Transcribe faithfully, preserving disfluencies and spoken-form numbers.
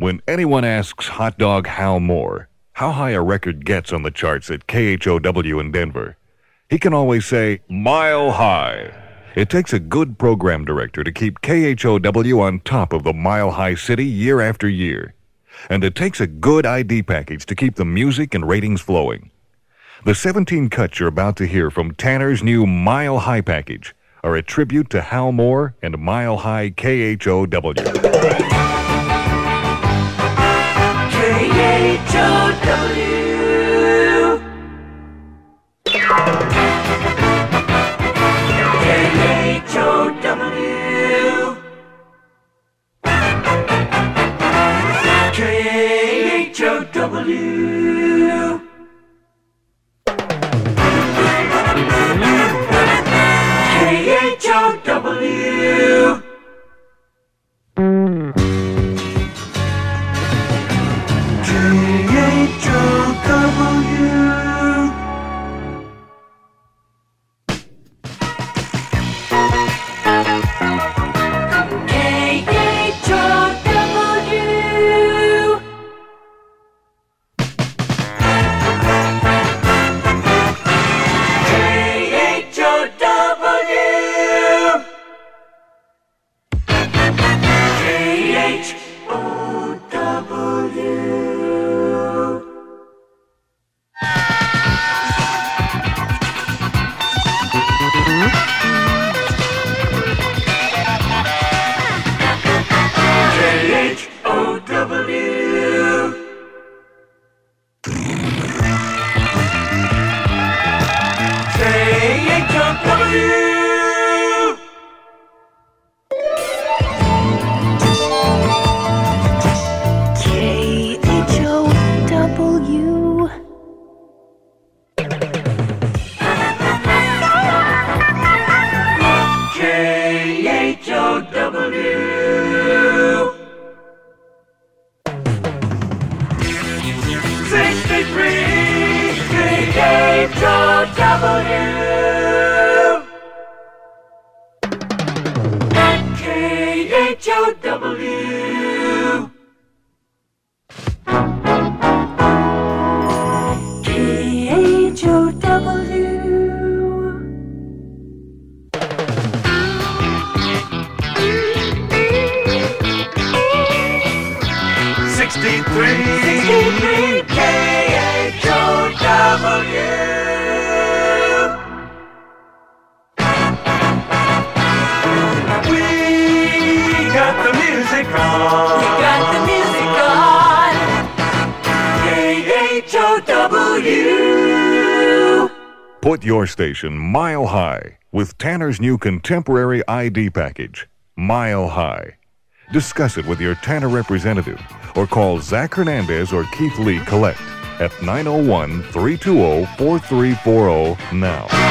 When anyone asks Hot Dog Hal Moore how high a record gets on the charts at K H O W in Denver, he can always say, mile high. It takes a good program director to keep K H O W on top of the Mile High City year after year. And it takes a good I D package to keep the music and ratings flowing. The seventeen cuts you're about to hear from Tanner's new Mile High package are a tribute to Hal Moore and Mile High K H O W. K H O W. K H O W. K H O W. K H O W. Put your station mile high with Tanner's new contemporary I D package, Mile High. Discuss it with your Tanner representative or call Zach Hernandez or Keith Lee Collect at nine oh one, three two zero, four three four zero now.